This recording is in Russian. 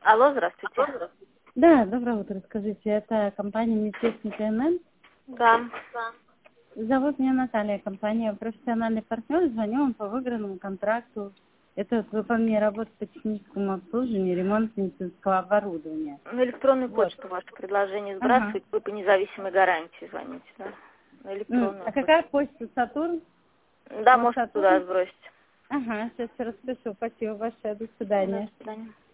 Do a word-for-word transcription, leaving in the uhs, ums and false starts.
Алло, здравствуйте. Да, доброе утро. Скажите, это компания «Медтехника КМН»? Да. Зовут меня Наталья, компания «Профессиональный партнер». Звоню вам по выигранному контракту. Это вот выполнение работ по техническому обслуживанию, ремонт медицинского оборудования. На электронную Вот. почту ваше предложение Ага. сбрасывать, вы по независимой гарантии звоните, да? На М, электронную А почту. какая почта? Сатурн? Да, Вот можете Сатурн? туда сбросить. Ага, сейчас распишу. Спасибо большое. До До свидания. свидания.